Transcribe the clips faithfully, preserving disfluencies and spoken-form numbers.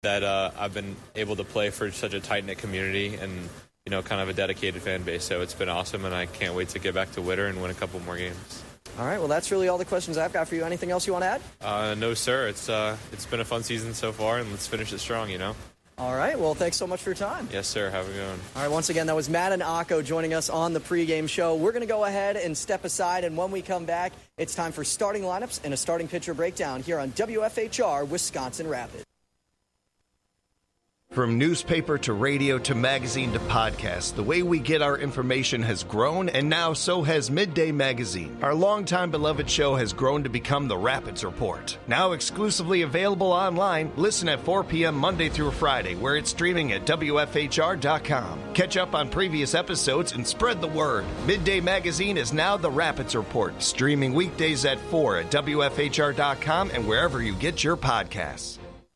that uh, I've been able to play for such a tight-knit community and, you know, kind of a dedicated fan base. So it's been awesome, and I can't wait to get back to Witter and win a couple more games. All right, well, that's really all the questions I've got for you. Anything else you want to add? Uh, no, sir. It's uh, it's been a fun season so far, and let's finish it strong, you know? All right, well, thanks so much for your time. Yes, sir. Have a good one. All right, once again, that was Matt and Akko joining us on the pregame show. We're going to go ahead and step aside, and when we come back, it's time for starting lineups and a starting pitcher breakdown here on W F H R Wisconsin Rapids. From newspaper to radio to magazine to podcast, the way we get our information has grown, and now so has Midday Magazine. Our longtime beloved show has grown to become the Rapids Report. Now exclusively available online, listen at four p.m. Monday through Friday, where it's streaming at W F H R dot com. Catch up on previous episodes and spread the word. Midday Magazine is now the Rapids Report, streaming weekdays at four at W F H R dot com and wherever you get your podcasts.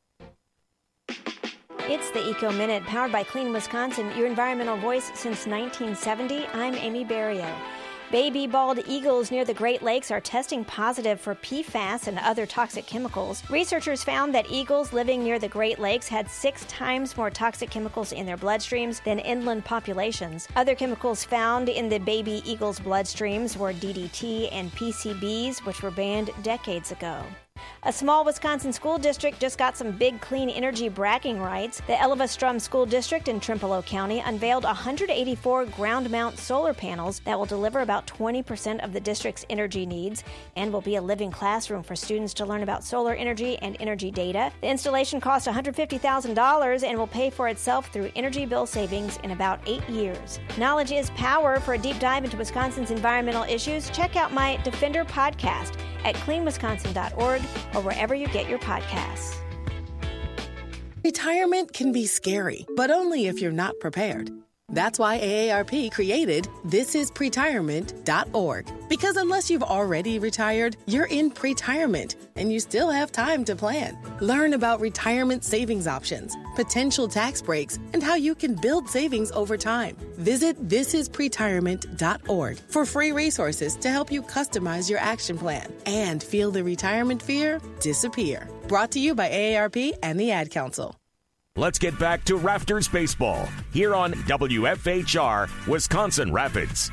It's the Eco Minute, powered by Clean Wisconsin, your environmental voice since nineteen seventy. I'm Amy Barrio. Baby bald eagles near the Great Lakes are testing positive for P FAS and other toxic chemicals. Researchers found that eagles living near the Great Lakes had six times more toxic chemicals in their bloodstreams than inland populations. Other chemicals found in the baby eagles' bloodstreams were D D T and P C Bs, which were banned decades ago. A small Wisconsin school district just got some big clean energy bragging rights. The Elva-Strum School District in Trempealeau County unveiled one hundred eighty-four ground-mount solar panels that will deliver about twenty percent of the district's energy needs and will be a living classroom for students to learn about solar energy and energy data. The installation cost one hundred fifty thousand dollars and will pay for itself through energy bill savings in about eight years. Knowledge is power. For a deep dive into Wisconsin's environmental issues, check out my Defender podcast at clean wisconsin dot org or wherever you get your podcasts. Retirement can be scary, but only if you're not prepared. That's why A A R P created this is pretirement dot org. Because unless you've already retired, you're in pretirement, and you still have time to plan. Learn about retirement savings options, potential tax breaks, and how you can build savings over time. Visit this is pretirement dot org for free resources to help you customize your action plan and feel the retirement fear disappear. Brought to you by A A R P and the Ad Council. Let's get back to Rafters Baseball here on W F H R Wisconsin Rapids.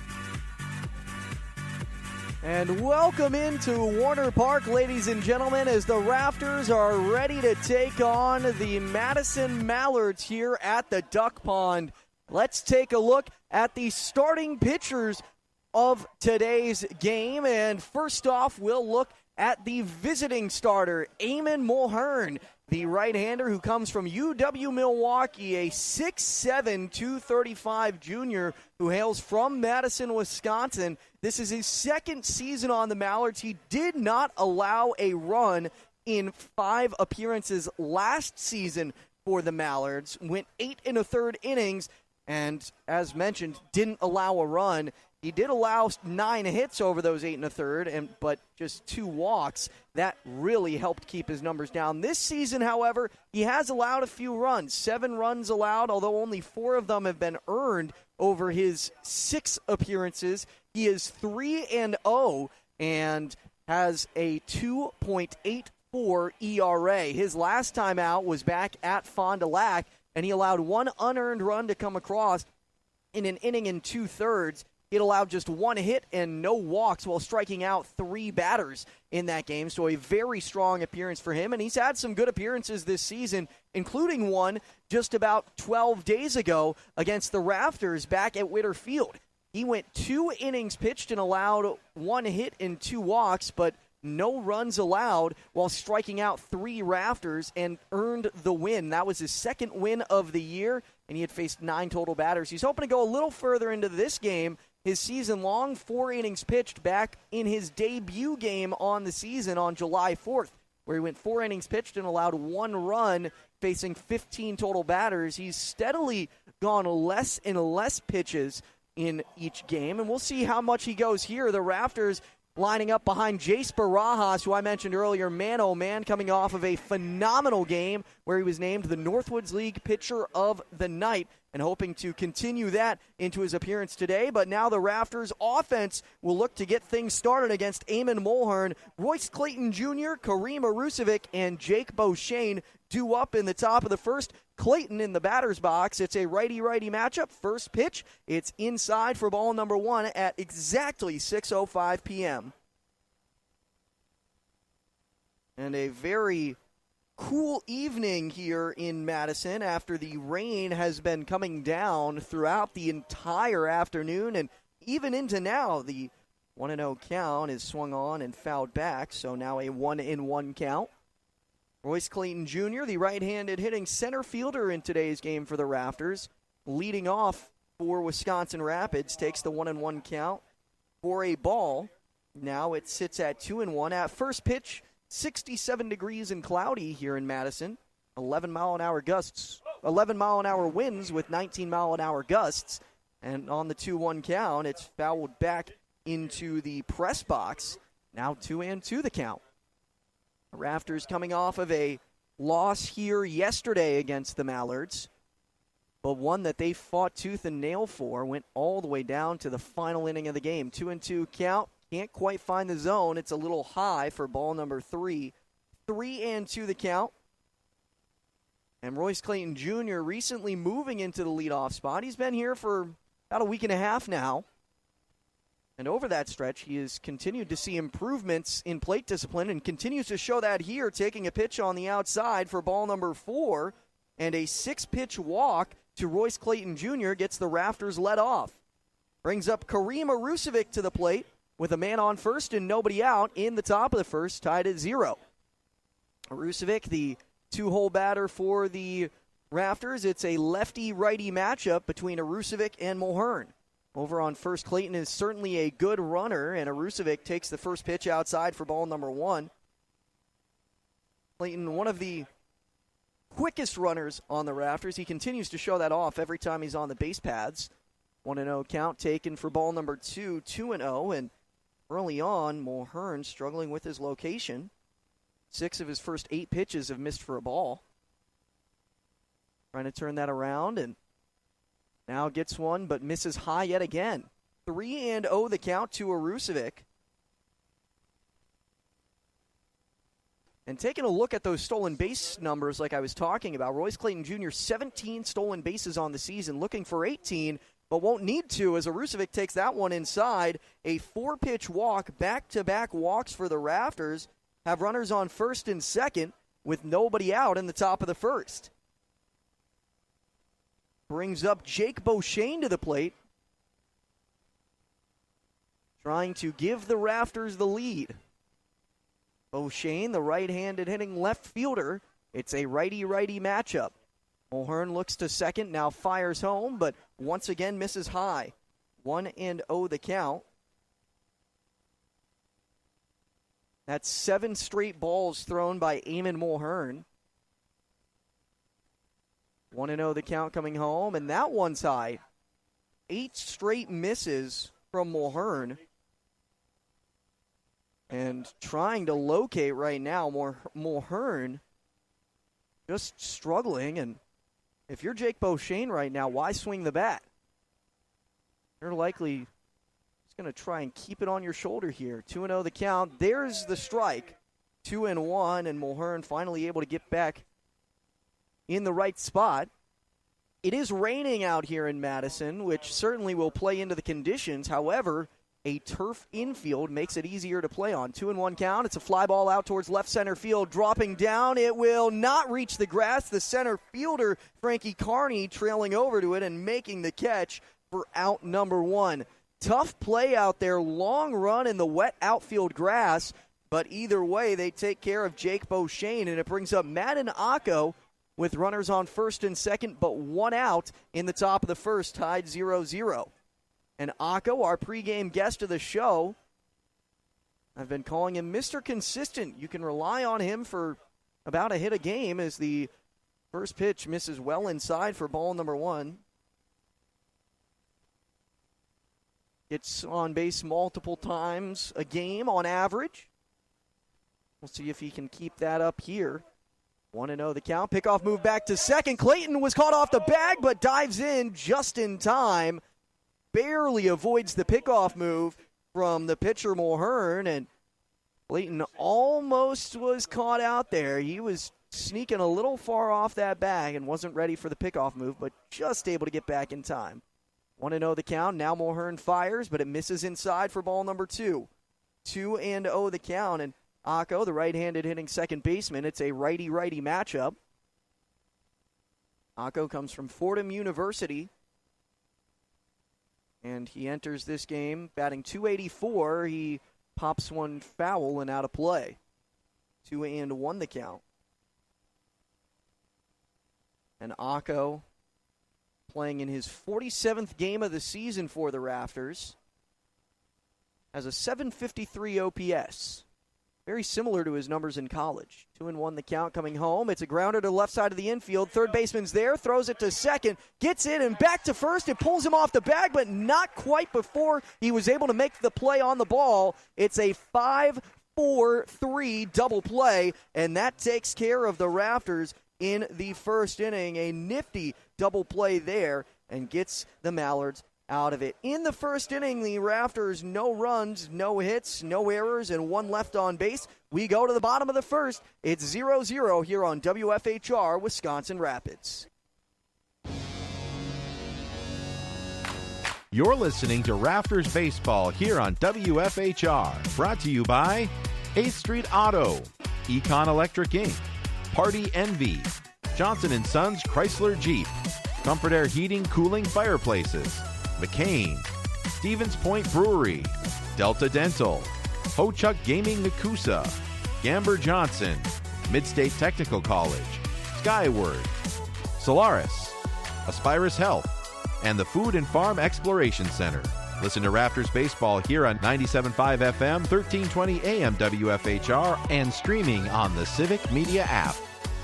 And welcome into Warner Park, ladies and gentlemen, as the Rafters are ready to take on the Madison Mallards here at the Duck Pond. Let's take a look at the starting pitchers of today's game. And first off, we'll look at the visiting starter, Eamon Mulhern, the right-hander who comes from U W-Milwaukee, a six seven, two thirty-five junior who hails from Madison, Wisconsin. This is his second season on the Mallards. He did not allow a run in five appearances last season for the Mallards, went eight and a third innings, and as mentioned, didn't allow a run. He did allow nine hits over those eight and a third, and but just two walks. That really helped keep his numbers down. This season, however, he has allowed a few runs. Seven runs allowed, although only four of them have been earned over his six appearances. He is three and oh and has a two point eight four E R A. His last time out was back at Fond du Lac, and he allowed one unearned run to come across in an inning and two-thirds. It allowed just one hit and no walks while striking out three batters in that game. So a very strong appearance for him. And he's had some good appearances this season, including one just about twelve days ago against the Rafters back at Witter Field. He went two innings pitched and allowed one hit and two walks, but no runs allowed while striking out three Rafters and earned the win. That was his second win of the year, and he had faced nine total batters. He's hoping to go a little further into this game. His season-long four innings pitched back in his debut game on the season on July fourth, where he went four innings pitched and allowed one run, facing fifteen total batters. He's steadily gone less and less pitches in each game, and we'll see how much he goes here. The Rafters lining up behind Jace Barajas, who I mentioned earlier, man-oh-man, coming off of a phenomenal game where he was named the Northwoods League Pitcher of the Night. and hoping to continue that into his appearance today. But now the Rafters offense will look to get things started against Eamon Mulhern. Royce Clayton Junior, Kareem Arusevic, and Jake Beauchene due up in the top of the first. Clayton in the batter's box. It's a righty-righty matchup. First pitch, it's inside for ball number one at exactly six oh five p.m. And a very cool evening here in Madison after the rain has been coming down throughout the entire afternoon and even into now. The one and oh count is swung on and fouled back, so now a one and one count. Royce Clayton Junior, the right-handed hitting center fielder in today's game for the Rafters, leading off for Wisconsin Rapids, takes the one and one count for a ball. Now it sits at two and one. At first pitch, sixty-seven degrees and cloudy here in Madison. eleven mile an hour gusts, eleven mile an hour winds with nineteen mile an hour gusts. And on the two one count, it's fouled back into the press box. Now two and two the count. The Rafters coming off of a loss here yesterday against the Mallards, but one that they fought tooth and nail for, went all the way down to the final inning of the game. Two and two count. Can't quite find the zone. It's a little high for ball number three. Three and two the count. And Royce Clayton Junior recently moving into the leadoff spot. He's been here for about a week and a half now. And over that stretch, he has continued to see improvements in plate discipline and continues to show that here, taking a pitch on the outside for ball number four. And a six-pitch walk to Royce Clayton Junior gets the Rafters let off. Brings up Kareem Arusevic to the plate with a man on first and nobody out in the top of the first, tied at zero. Arusevic, the two-hole batter for the Rafters. It's a lefty-righty matchup between Arusevic and Mulhern. Over on first, Clayton is certainly a good runner, and Arusevic takes the first pitch outside for ball number one. Clayton, one of the quickest runners on the Rafters. He continues to show that off every time he's on the base paths. one and oh count taken for ball number two, two and oh, and early on, Mulhern struggling with his location. Six of his first eight pitches have missed for a ball. Trying to turn that around, and now gets one, but misses high yet again. three and oh the count to Arusevic. And taking a look at those stolen base numbers like I was talking about, Royce Clayton Junior, seventeen stolen bases on the season, looking for eighteen, but won't need to as Arusevic takes that one inside. A four-pitch walk, back-to-back walks for the Rafters, have runners on first and second with nobody out in the top of the first. Brings up Jake Beauchene to the plate, trying to give the Rafters the lead. Beauchene, the right-handed hitting left fielder. It's a righty-righty matchup. Mulhern looks to second, now fires home, but once again misses high. one and oh the count. That's seven straight balls thrown by Eamon Mulhern. one and oh the count coming home, and that one's high. Eight straight misses from Mulhern. And trying to locate right now, Mulhern just struggling. And if you're Jake Beauchene right now, why swing the bat? You're likely just going to try and keep it on your shoulder here. two and oh the count. There's the strike. two and one, and Mulhern finally able to get back in the right spot. It is raining out here in Madison, which certainly will play into the conditions. However, a turf infield makes it easier to play on. Two and one count. It's a fly ball out towards left center field. Dropping down. It will not reach the grass. The center fielder, Frankie Carney, trailing over to it and making the catch for out number one. Tough play out there. Long run in the wet outfield grass. But either way, they take care of Jake Beauchene, and it brings up Madden Acco with runners on first and second, but one out in the top of the first, tied zero zero. And Acco, our pregame guest of the show, I've been calling him Mister Consistent. You can rely on him for about a hit a game as the first pitch misses well inside for ball number one. Gets on base multiple times a game on average. We'll see if he can keep that up here. one and oh the count. Pickoff move back to second. Clayton was caught off the bag, but dives in just in time. Barely avoids the pickoff move from the pitcher, Mulhern, and Clayton almost was caught out there. He was sneaking a little far off that bag and wasn't ready for the pickoff move, but just able to get back in time. one and oh the count. Now Mulhern fires, but it misses inside for ball number two. two and oh the count, and Akko, the right-handed hitting second baseman, it's a righty-righty matchup. Akko comes from Fordham University, and he enters this game batting two eighty-four. He pops one foul and out of play. two and one the count. And Akko playing in his forty-seventh game of the season for the Rafters has a seven fifty-three O P S. Very similar to his numbers in college. Two and one the count coming home. It's a grounder to the left side of the infield. Third baseman's there, throws it to second, gets in and back to first. It pulls him off the bag, but not quite before he was able to make the play on the ball. It's a five four three double play, and that takes care of the Rafters in the first inning. A nifty double play there and gets the Mallards out of it. In the first inning, the Rafters, no runs, no hits, no errors, and one left on base. We go to the bottom of the first. It's zero zero here on W F H R Wisconsin Rapids. You're listening to Rafters Baseball here on W F H R. Brought to you by eighth Street Auto, Econ Electric Incorporated, Party Envy, Johnson and Sons Chrysler Jeep, Comfort Air Heating, Cooling, Fireplaces, McCain, Stevens Point Brewery, Delta Dental, Ho-Chuck Gaming Nakusa, Gamber Johnson, Midstate Technical College, Skyward, Solaris, Aspirus Health, and the Food and Farm Exploration Center. Listen to Rafters Baseball here on ninety-seven point five F M, thirteen twenty A M W F H R, and streaming on the Civic Media app.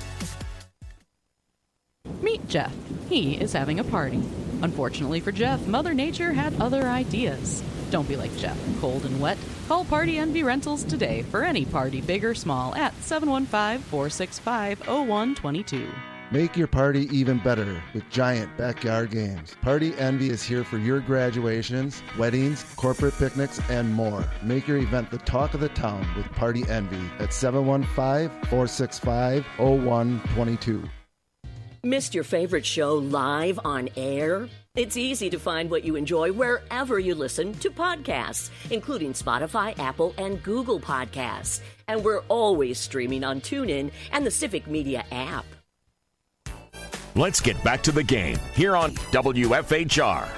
Meet Jeff. He is having a party. Unfortunately for Jeff, Mother Nature had other ideas. Don't be like Jeff, cold and wet. Call Party Envy Rentals today for any party, big or small, at seven one five, four six five, zero one two two. Make your party even better with giant backyard games. Party Envy is here for your graduations, weddings, corporate picnics, and more. Make your event the talk of the town with Party Envy at seven one five, four six five, zero one two two. Missed your favorite show live on air? It's easy to find what you enjoy wherever you listen to podcasts, including Spotify, Apple, and Google Podcasts. And we're always streaming on TuneIn and the Civic Media app. Let's get back to the game here on W F H R.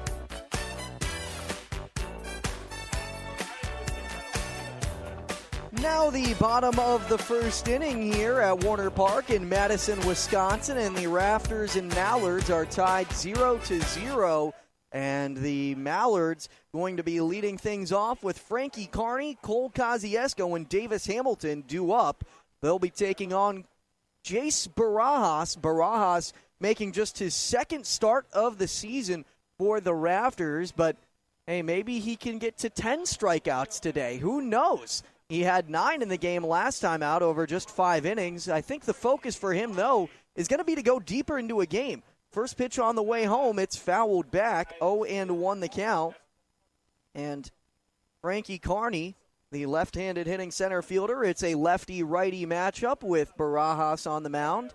Now the bottom of the first inning here at Warner Park in Madison, Wisconsin, and the Rafters and Mallards are tied zero to zero, and the Mallards going to be leading things off with Frankie Carney, Cole Kosciuszko, and Davis Hamilton due up. They'll be taking on Jace Barajas. Barajas making just his second start of the season for the Rafters, but hey, maybe he can get to ten strikeouts today. Who knows? He had nine in the game last time out over just five innings. I think the focus for him, though, is going to be to go deeper into a game. First pitch on the way home, it's fouled back, oh and one the count. And Frankie Carney, the left-handed hitting center fielder, it's a lefty-righty matchup with Barajas on the mound.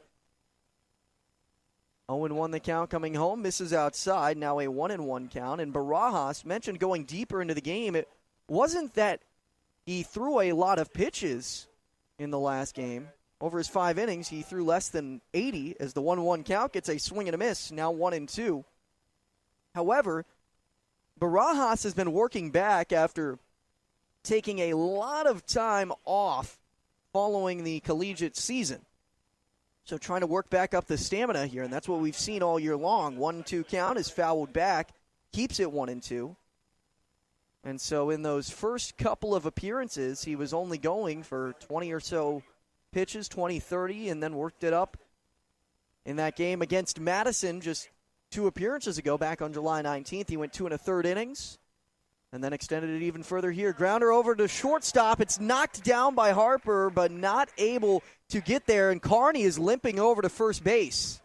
oh and one the count coming home, misses outside, now a one and one count. And Barajas mentioned going deeper into the game. It wasn't that he threw a lot of pitches in the last game. Over his five innings, he threw less than eighty as the one one count gets a swing and a miss, now one and two. However, Barajas has been working back after taking a lot of time off following the collegiate season. So trying to work back up the stamina here, and that's what we've seen all year long. one two count is fouled back, keeps it one and two. And so in those first couple of appearances, he was only going for twenty or so pitches, twenty, thirty, and then worked it up in that game against Madison just two appearances ago back on July nineteenth. He went two and a third innings, And then extended it even further here. Grounder over to shortstop. It's knocked down by Harper, but not able to get there. And Carney is limping over to first base.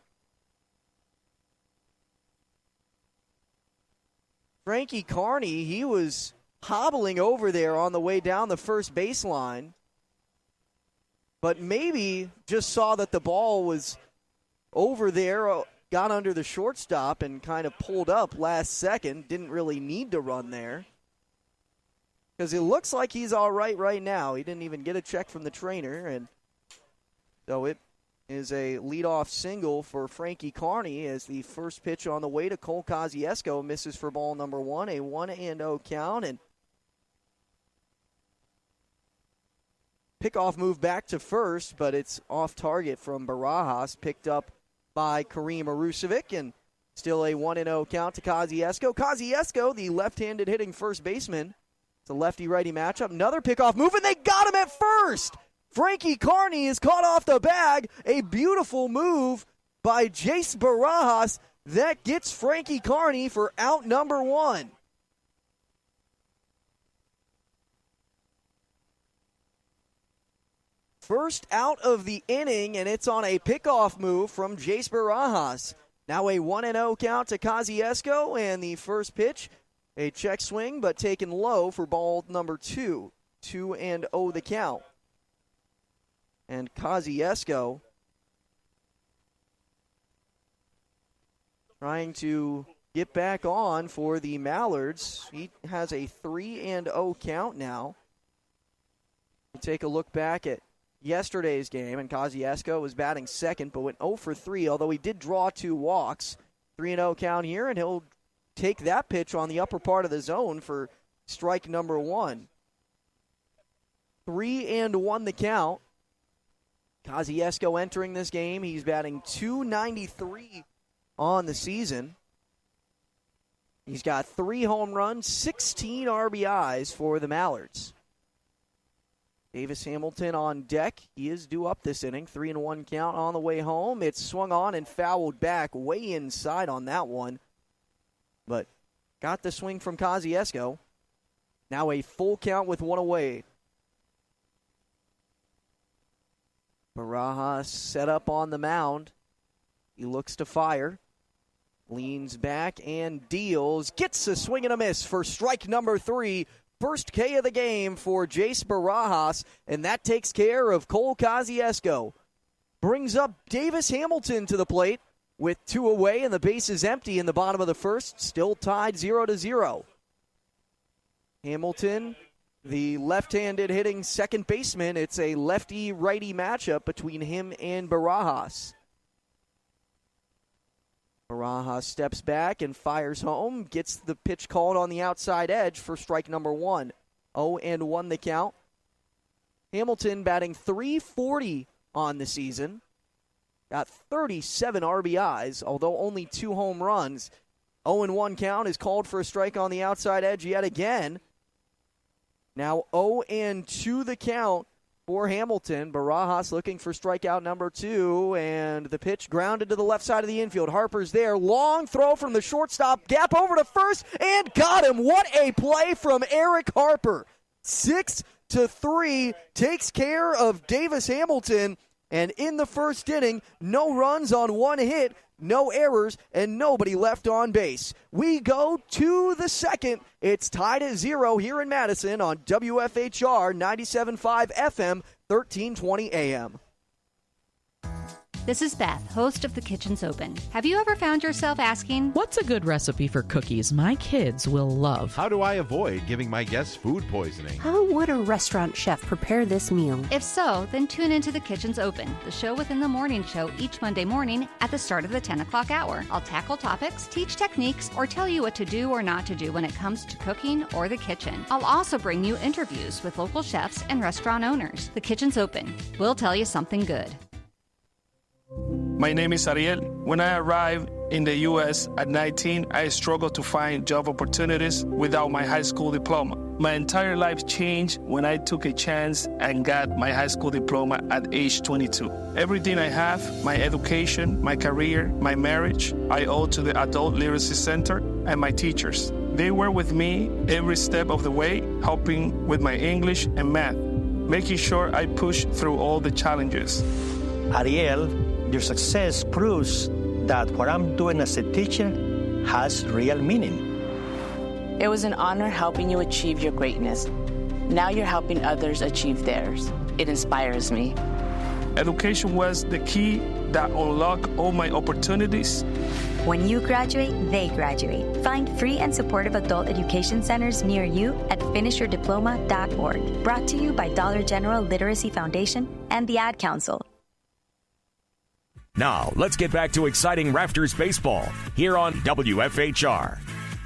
Frankie Carney, he was hobbling over there on the way down the first baseline. But maybe just saw that the ball was over there, got under the shortstop, and kind of pulled up last second. Didn't really need to run there. Because it looks like he's all right right now. He didn't even get a check from the trainer. And so it is a leadoff single for Frankie Carney as the first pitch on the way to Cole Kosciuszko misses for ball number one, a one and oh count. And pickoff move back to first, but it's off target from Barajas, picked up by Kareem Arusevic, and still a one and oh count to Kosciuszko. Kosciuszko, the left-handed hitting first baseman. It's a lefty-righty matchup. Another pickoff move, and they got him at first. Frankie Carney is caught off the bag. A beautiful move by Jace Barajas that gets Frankie Carney for out number one. First out of the inning, and it's on a pickoff move from Jace Barajas. Now a one and oh count to Kosciuszko, and the first pitch, a check swing, but taken low for ball number two. two and oh the count. And Kosciuszko trying to get back on for the Mallards. He has a three and oh count now. We'll take a look back at yesterday's game, and Kosciuszko was batting second, but went oh for three, although he did draw two walks. three and oh count here, and he'll take that pitch on the upper part of the zone for strike number one. three and one the count. Kosciuszko entering this game, he's batting two ninety-three on the season. He's got three home runs, sixteen R B Is for the Mallards. Davis Hamilton on deck. He is due up this inning. Three and one count on the way home. It's swung on and fouled back way inside on that one. But got the swing from Kosciuszko. Now a full count with one away. Barajas set up on the mound. He looks to fire. Leans back and deals. Gets a swing and a miss for strike number three. First K of the game for Jace Barajas, and that takes care of Cole Kosciuszko. Brings up Davis Hamilton to the plate with two away, and the base is empty in the bottom of the first. Still tied zero to zero. Hamilton, the left-handed hitting second baseman. It's a lefty-righty matchup between him and Barajas. Barajas steps back and fires home. Gets the pitch called on the outside edge for strike number one. oh and one the count. Hamilton batting three forty on the season. Got thirty-seven R B Is, although only two home runs. oh and one count is called for a strike on the outside edge yet again. Now oh and two the count for Hamilton. Barajas looking for strikeout number two, and the pitch grounded to the left side of the infield. Harper's there. Long throw from the shortstop. Gap over to first, and got him. What a play from Eric Harper. Six to three takes care of Davis Hamilton, and in the first inning, no runs on one hit, no errors, and nobody left on base. We go to the second. It's tied at zero here in Madison on W F H R ninety-seven point five F M, thirteen twenty A M. This is Beth, host of The Kitchen's Open. Have you ever found yourself asking, what's a good recipe for cookies my kids will love? How do I avoid giving my guests food poisoning? How would a restaurant chef prepare this meal? If so, then tune into The Kitchen's Open, the show within the morning show each Monday morning at the start of the ten o'clock hour. I'll tackle topics, teach techniques, or tell you what to do or not to do when it comes to cooking or the kitchen. I'll also bring you interviews with local chefs and restaurant owners. The Kitchen's Open. We'll tell you something good. My name is Ariel. When I arrived in the U S at nineteen, I struggled to find job opportunities without my high school diploma. My entire life changed when I took a chance and got my high school diploma at age twenty-two. Everything I have, my education, my career, my marriage, I owe to the Adult Literacy Center and my teachers. They were with me every step of the way, helping with my English and math, making sure I push through all the challenges. Ariel, your success proves that what I'm doing as a teacher has real meaning. It was an honor helping you achieve your greatness. Now you're helping others achieve theirs. It inspires me. Education was the key that unlocked all my opportunities. When you graduate, they graduate. Find free and supportive adult education centers near you at finish your diploma dot org. Brought to you by Dollar General Literacy Foundation and the Ad Council. Now, let's get back to exciting Rafters baseball here on W F H R.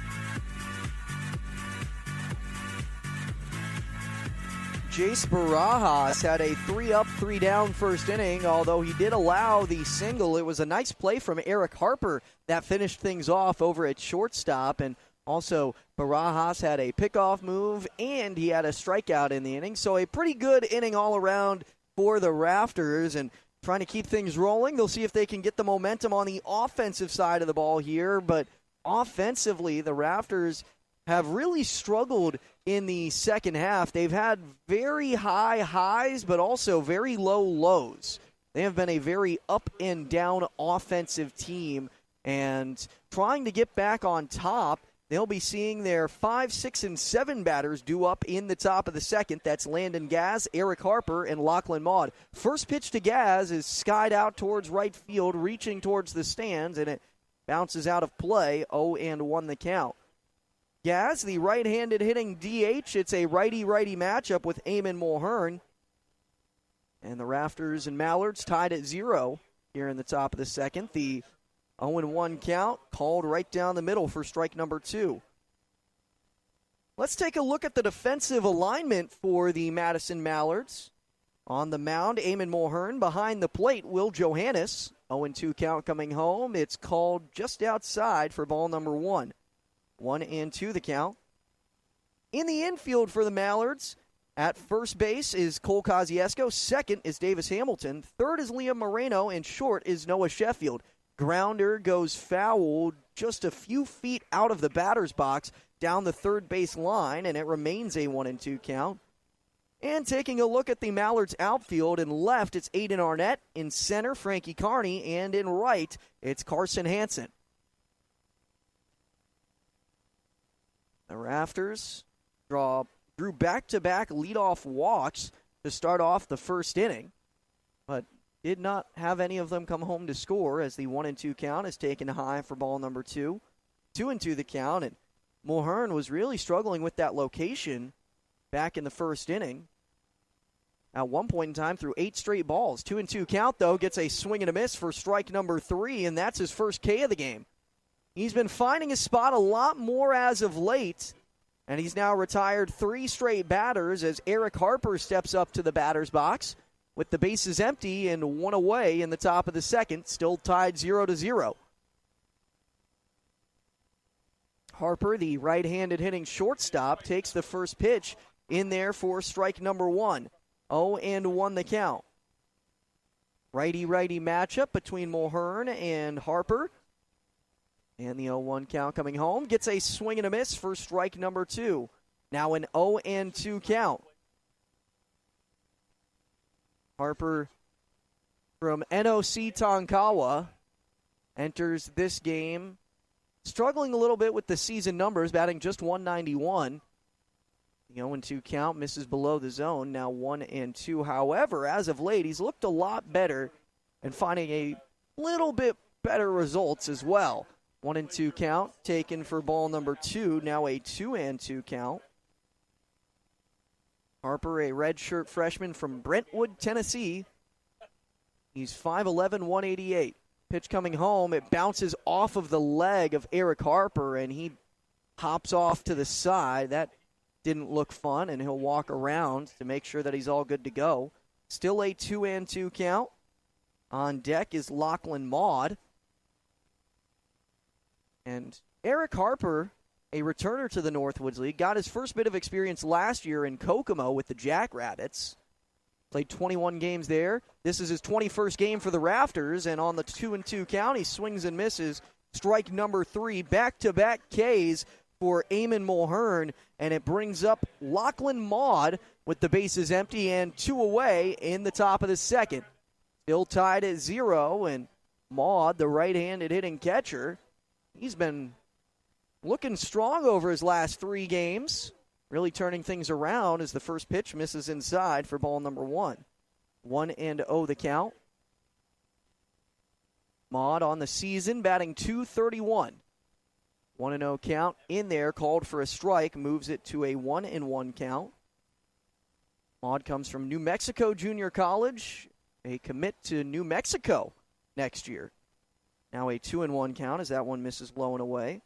Jace Barajas had a three-up, three-down first inning, although he did allow the single. It was a nice play from Eric Harper that finished things off over at shortstop, and also Barajas had a pickoff move, and he had a strikeout in the inning, so a pretty good inning all around for the Rafters, and trying to keep things rolling. They'll see if they can get the momentum on the offensive side of the ball here, but offensively, the Rafters have really struggled in the second half. They've had very high highs, but also very low lows. They have been a very up and down offensive team, and trying to get back on top, they'll be seeing their five, six, and seven batters due up in the top of the second. That's Landon Gaz, Eric Harper, and Lachlan Maud. First pitch to Gaz is skied out towards right field, reaching towards the stands, and it bounces out of play. oh and one the count. Gaz, the right-handed hitting D H. It's a righty-righty matchup with Eamon Mulhern. And the Rafters and Mallards tied at zero here in the top of the second. The oh and one count called right down the middle for strike number two. Let's take a look at the defensive alignment for the Madison Mallards. On the mound, Eamon Mulhern. Behind the plate, Will Johannes. oh and two count coming home. It's called just outside for ball number one. One and two the count. In the infield for the Mallards, at first base is Cole Kosciuszko. Second is Davis Hamilton. Third is Liam Moreno. And short is Noah Sheffield. Grounder goes foul just a few feet out of the batter's box down the third base line, and it remains a one and two count. And taking a look at the Mallards outfield, in left it's Aiden Arnett. In center, Frankie Carney. And in right, it's Carson Hansen. The Rafters draw drew back-to-back leadoff walks to start off the first inning, but did not have any of them come home to score as the one and two count is taken high for ball number two. Two and two the count, and Mulhern was really struggling with that location back in the first inning. At one point in time, through eight straight balls. Two and two count, though, gets a swing and a miss for strike number three, and that's his first K of the game. He's been finding his spot a lot more as of late, and he's now retired three straight batters as Eric Harper steps up to the batter's box with the bases empty and one away in the top of the second, still tied zero to zero. Harper, the right-handed hitting shortstop, takes the first pitch in there for strike number one. oh and one the count. Righty-righty matchup between Mulhern and Harper. And the oh one count coming home. Gets a swing and a miss for strike number two. Now an oh and two count. Harper from N O C Tonkawa enters this game struggling a little bit with the season numbers, batting just one ninety-one. The oh and two count misses below the zone, now one and two. However, as of late, he's looked a lot better and finding a little bit better results as well. One and two count taken for ball number two, now a two and two count. Harper, a redshirt freshman from Brentwood, Tennessee. He's five eleven, one eighty-eight. Pitch coming home, it bounces off of the leg of Eric Harper, and he hops off to the side. That didn't look fun, and he'll walk around to make sure that he's all good to go. Still a two and two count. On deck is Lachlan Maud. And Eric Harper, a returner to the Northwoods League, got his first bit of experience last year in Kokomo with the Jackrabbits. Played twenty-one games there. This is his twenty-first game for the Rafters, and on the two and two count, he swings and misses. Strike number three, back-to-back Ks for Eamon Mulhern, and it brings up Lachlan Maud with the bases empty and two away in the top of the second. Still tied at zero, and Maud, the right-handed hitting catcher, he's been looking strong over his last three games, really turning things around as the first pitch misses inside for ball number one. One and oh the count. Maud on the season batting two thirty-one. one and oh count in there, called for a strike, moves it to a one and one count. Maud comes from New Mexico Junior College, a commit to New Mexico next year. Now a two and one count as that one misses low and away.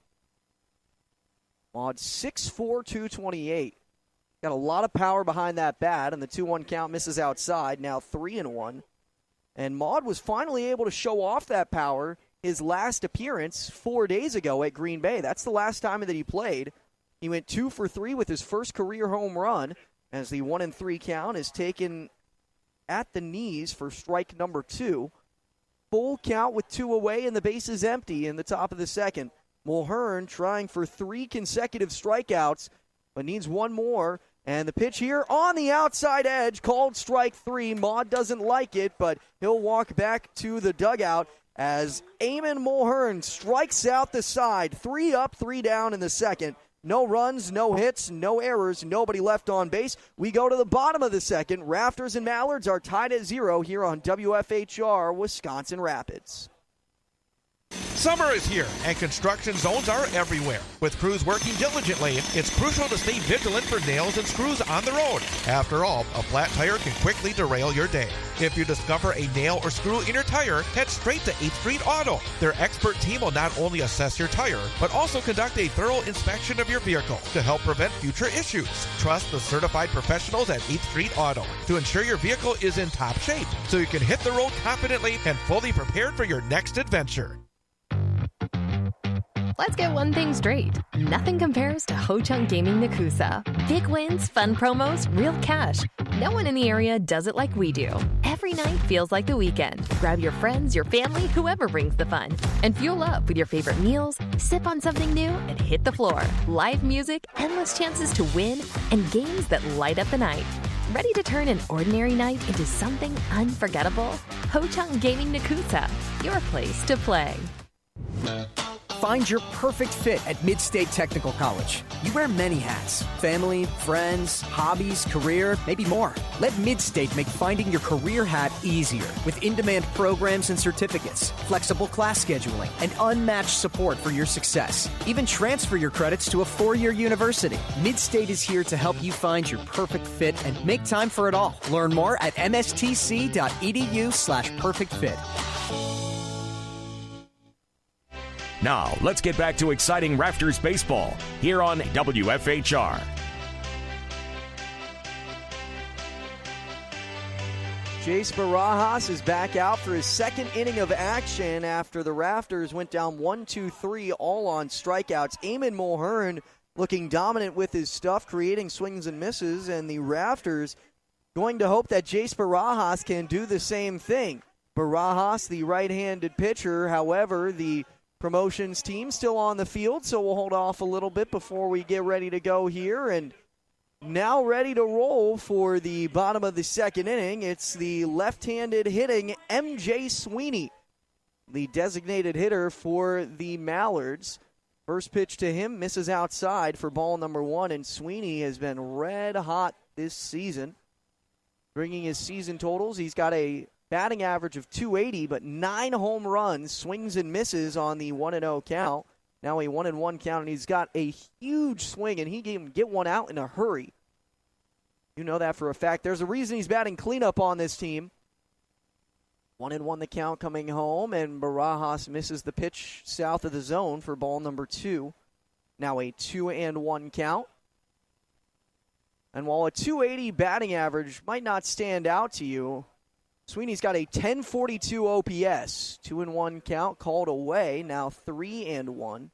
Maud six four, two twenty-eight. Got a lot of power behind that bat, and the two one count misses outside, now three and one. And Maud was finally able to show off that power his last appearance four days ago at Green Bay. That's the last time that he played. He went two for three with his first career home run, as the one and three count is taken at the knees for strike number two. Full count with two away and the bases empty in the top of the second. Mulhern trying for three consecutive strikeouts, but needs one more. And the pitch here on the outside edge, called strike three. Maud doesn't like it, but he'll walk back to the dugout as Eamon Mulhern strikes out the side. Three up, three down in the second. No runs, no hits, no errors, nobody left on base. We go to the bottom of the second. Rafters and Mallards are tied at zero here on W F H R Wisconsin Rapids. Summer is here, and construction zones are everywhere. With crews working diligently, it's crucial to stay vigilant for nails and screws on the road. After all, a flat tire can quickly derail your day. If you discover a nail or screw in your tire, head straight to eighth Street Auto. Their expert team will not only assess your tire, but also conduct a thorough inspection of your vehicle to help prevent future issues. Trust the certified professionals at eighth Street Auto to ensure your vehicle is in top shape, so you can hit the road confidently and fully prepared for your next adventure. Let's get one thing straight. Nothing compares to Ho Chunk Gaming Nakusa. Big wins, fun promos, real cash. No one in the area does it like we do. Every night feels like the weekend. Grab your friends, your family, whoever brings the fun. And fuel up with your favorite meals, sip on something new, and hit the floor. Live music, endless chances to win, and games that light up the night. Ready to turn an ordinary night into something unforgettable? Ho Chunk Gaming Nakusa, your place to play. Find your perfect fit at Mid-State Technical College. You wear many hats: family, friends, hobbies, career, maybe more. Let Mid-State make finding your career hat easier with in-demand programs and certificates, flexible class scheduling, and unmatched support for your success. Even transfer your credits to a four-year university. Mid-State is here to help you find your perfect fit and make time for it all. Learn more at mstc.edu slash perfect fit. Now, let's get back to exciting Rafters baseball here on W F H R. Jace Barajas is back out for his second inning of action after the Rafters went down one two three, all on strikeouts. Eamon Mulhern looking dominant with his stuff, creating swings and misses, and the Rafters going to hope that Jace Barajas can do the same thing. Barajas, the right-handed pitcher, however, the promotions team still on the field, so we'll hold off a little bit before we get ready to go here. And now ready to roll for the bottom of the second inning. It's the left-handed hitting M J Sweeney, the designated hitter for the Mallards. First pitch to him misses outside for ball number one, and Sweeney has been red hot this season. Bringing his season totals, he's got a batting average of two eighty, but nine home runs, swings and misses on the one and oh count. Now a one and one count, and he's got a huge swing, and he can get one out in a hurry. You know that for a fact. There's a reason he's batting cleanup on this team. One and one the count coming home, and Barajas misses the pitch south of the zone for ball number two. Now a two and one count. And while a two eighty batting average might not stand out to you, Sweeney's got a ten forty-two O P S. Two and one count called away. Now three and one.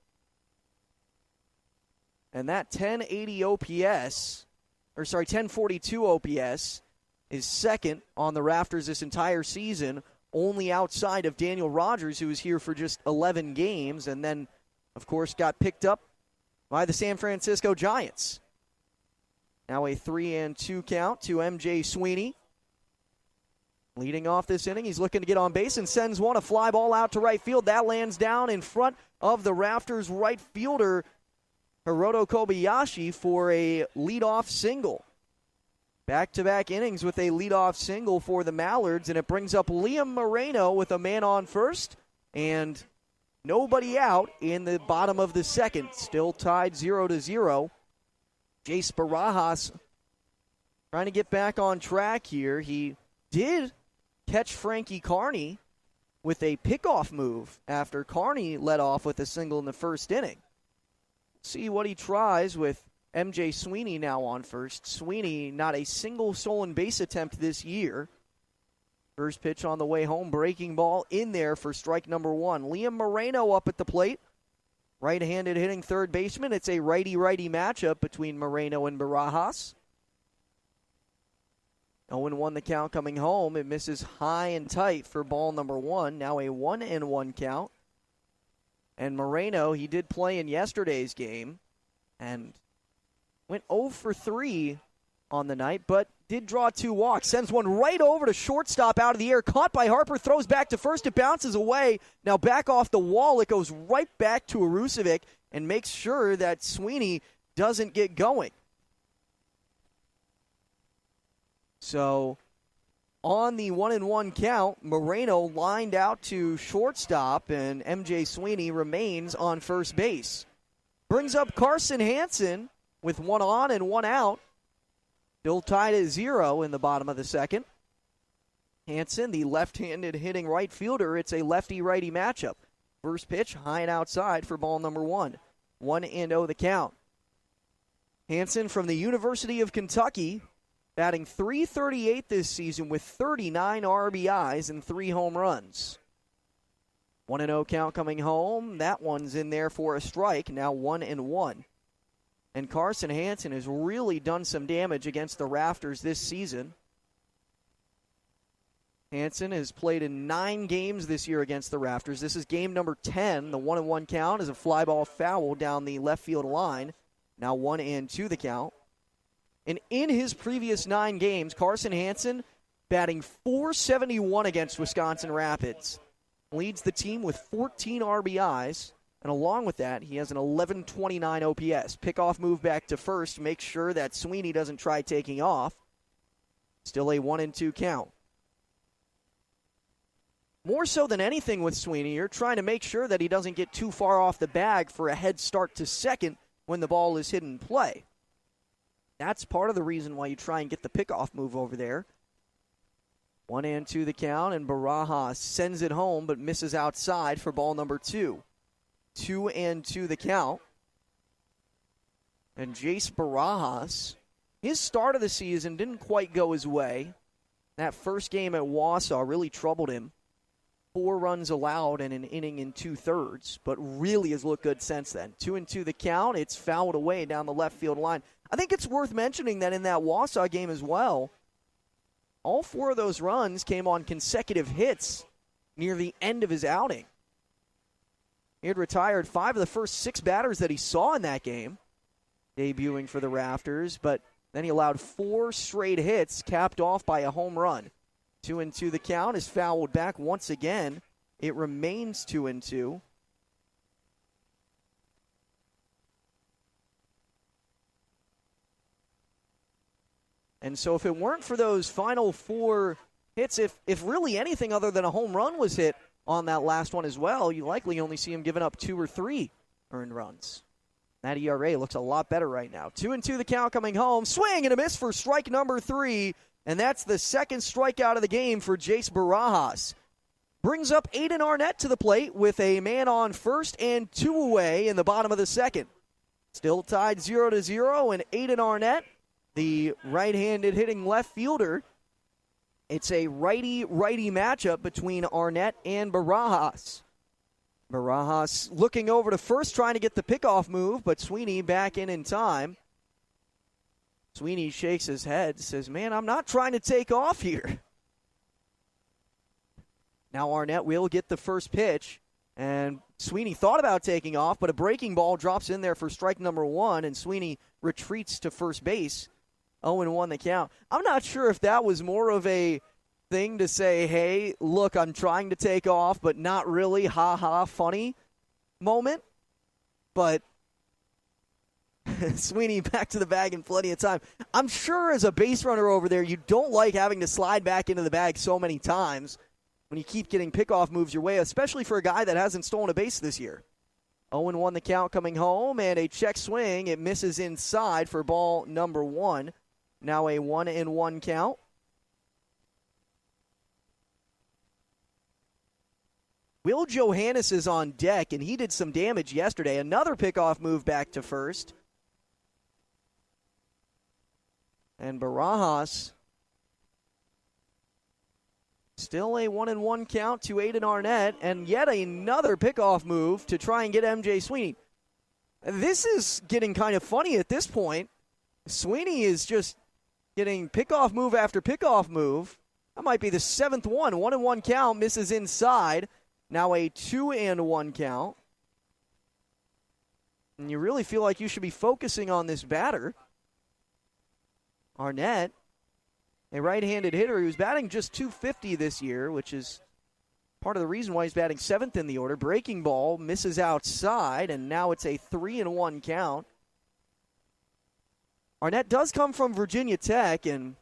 And that ten eighty O P S, or sorry, ten forty-two O P S is second on the Rafters this entire season, only outside of Daniel Rogers, who was here for just eleven games, and then, of course, got picked up by the San Francisco Giants. Now a three and two count to M J Sweeney. Leading off this inning, he's looking to get on base and sends one, a fly ball out to right field. That lands down in front of the Raptors right fielder, Hiroto Kobayashi, for a leadoff single. Back-to-back innings with a leadoff single for the Mallards, and it brings up Liam Moreno with a man on first and nobody out in the bottom of the second. Still tied zero to zero. Jace Barajas trying to get back on track here. He did catch Frankie Carney with a pickoff move after Carney led off with a single in the first inning. See what he tries with M J Sweeney now on first. Sweeney, not a single stolen base attempt this year. First pitch on the way home, breaking ball in there for strike number one. Liam Moreno up at the plate. Right-handed hitting third baseman. It's a righty-righty matchup between Moreno and Barajas. oh and one the count coming home. It misses high and tight for ball number one. Now a one and one count. And Moreno, he did play in yesterday's game and went oh for three on the night, but did draw two walks. Sends one right over to shortstop out of the air. Caught by Harper, throws back to first. It bounces away. Now back off the wall. It goes right back to Arusevic and makes sure that Sweeney doesn't get going. So on the one and one count, Moreno lined out to shortstop, and M J Sweeney remains on first base. Brings up Carson Hansen with one on and one out. Still tied at zero in the bottom of the second. Hansen, the left-handed hitting right fielder, it's a lefty-righty matchup. First pitch, high and outside for ball number one. One and oh the count. Hansen from the University of Kentucky, batting three thirty-eight this season with thirty-nine R B Is and three home runs. one and oh count coming home. That one's in there for a strike, now one and one. And Carson Hansen has really done some damage against the Raptors this season. Hansen has played in nine games this year against the Raptors. This is game number ten. The one and one count is a fly ball foul down the left field line. Now one and two the count. And in his previous nine games, Carson Hansen batting four seventy-one against Wisconsin Rapids. Leads the team with fourteen R B Is. And along with that, he has an eleven twenty-nine O P S. Pickoff move back to first. Make sure that Sweeney doesn't try taking off. Still a one and two count. More so than anything with Sweeney, you're trying to make sure that he doesn't get too far off the bag for a head start to second when the ball is hit in play. That's part of the reason why you try and get the pickoff move over there. One and two the count, and Barajas sends it home but misses outside for ball number two. Two and two the count. And Jace Barajas, his start of the season didn't quite go his way. That first game at Wausau really troubled him. Four runs allowed and an inning in two-thirds, but really has looked good since then. Two and two the count. It's fouled away down the left field line. I think it's worth mentioning that in that Wausau game as well, all four of those runs came on consecutive hits near the end of his outing. He had retired five of the first six batters that he saw in that game, debuting for the Raptors, but then he allowed four straight hits, capped off by a home run. Two and two the count is fouled back once again. It remains two and two. And so if it weren't for those final four hits, if if really anything other than a home run was hit on that last one as well, you likely only see him giving up two or three earned runs. That E R A looks a lot better right now. Two and two the count coming home. Swing and a miss for strike number three. And that's the second strikeout of the game for Jace Barajas. Brings up Aiden Arnett to the plate with a man on first and two away in the bottom of the second. Still tied zero to zero, and Aiden Arnett, the right-handed hitting left fielder, it's a righty-righty matchup between Arnett and Barajas. Barajas looking over to first, trying to get the pickoff move, but Sweeney back in in time. Sweeney shakes his head, says, man, I'm not trying to take off here. Now Arnett will get the first pitch, and Sweeney thought about taking off, but a breaking ball drops in there for strike number one, and Sweeney retreats to first base. oh and one the count. I'm not sure if that was more of a thing to say, hey, look, I'm trying to take off, but not really, ha-ha, funny moment. But Sweeney back to the bag in plenty of time. I'm sure as a base runner over there, you don't like having to slide back into the bag so many times when you keep getting pickoff moves your way, especially for a guy that hasn't stolen a base this year. oh and one the count coming home, and a check swing. It misses inside for ball number one. Now a one and one count. Will Johannes is on deck, and he did some damage yesterday. Another pickoff move back to first. And Barajas, still a one and one count to Aiden Arnett, and yet another pickoff move to try and get M J Sweeney. This is getting kind of funny at this point. Sweeney is just getting pickoff move after pickoff move. That might be the seventh one. One and one count, misses inside. Now a two and one count. And you really feel like you should be focusing on this batter. Arnett, a right-handed hitter who's batting just two fifty this year, which is part of the reason why he's batting seventh in the order. Breaking ball misses outside, and now it's a three and one count. Arnett does come from Virginia Tech, and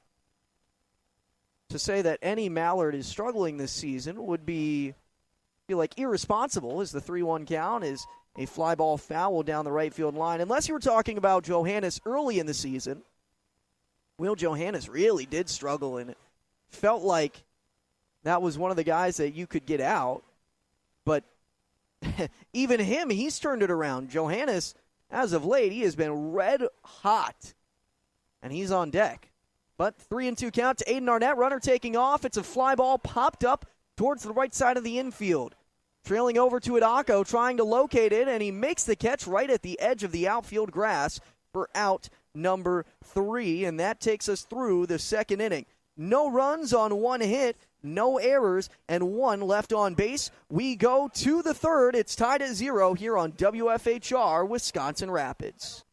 to say that any Mallard is struggling this season would be feel like irresponsible, as the three one count is a fly ball foul down the right field line. Unless you were talking about Johannes early in the season. Will Johannes really did struggle, and it felt like that was one of the guys that you could get out. But even him, he's turned it around. Johannes, as of late, he has been red hot, and he's on deck. But three and two count to Aiden Arnett. Runner taking off. It's a fly ball popped up towards the right side of the infield. Trailing over to Adako, trying to locate it, and he makes the catch right at the edge of the outfield grass for out number three, and that takes us through the second inning. No runs on one hit, no errors, and one left on base. We go to the third. It's tied at zero here on W F H R Wisconsin Rapids.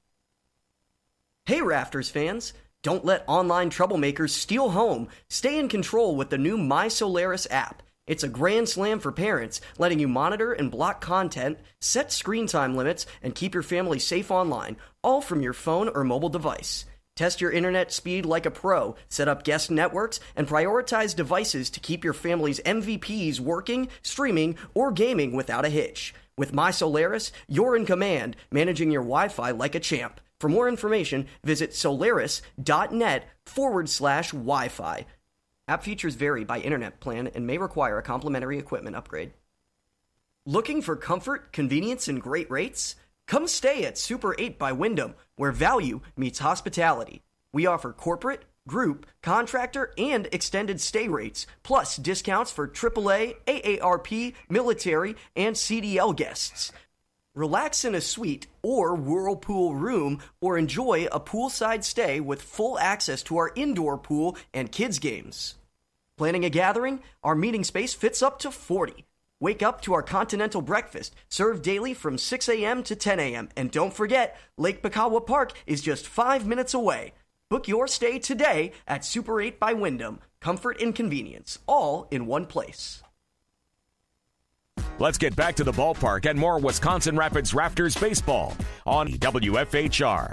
Hey, Rafters fans. Don't let online troublemakers steal home. Stay in control with the new My Solaris app. It's a grand slam for parents, letting you monitor and block content, set screen time limits, and keep your family safe online, all from your phone or mobile device. Test your internet speed like a pro, set up guest networks, and prioritize devices to keep your family's M V Ps working, streaming, or gaming without a hitch. With My Solaris, you're in command, managing your Wi-Fi like a champ. For more information, visit solaris.net forward slash Wi-Fi. App features vary by internet plan and may require a complimentary equipment upgrade. Looking for comfort, convenience, and great rates? Come stay at Super eight by Wyndham, where value meets hospitality. We offer corporate, group, contractor, and extended stay rates, plus discounts for triple A, A A R P, military, and C D L guests. Relax in a suite or whirlpool room, or enjoy a poolside stay with full access to our indoor pool and kids' games. Planning a gathering? Our meeting space fits up to forty. Wake up to our continental breakfast, served daily from six a.m. to ten a.m. And don't forget, Lake Pikawa Park is just five minutes away. Book your stay today at Super eight by Wyndham. Comfort and convenience, all in one place. Let's get back to the ballpark and more Wisconsin Rapids Rafters baseball on W F H R.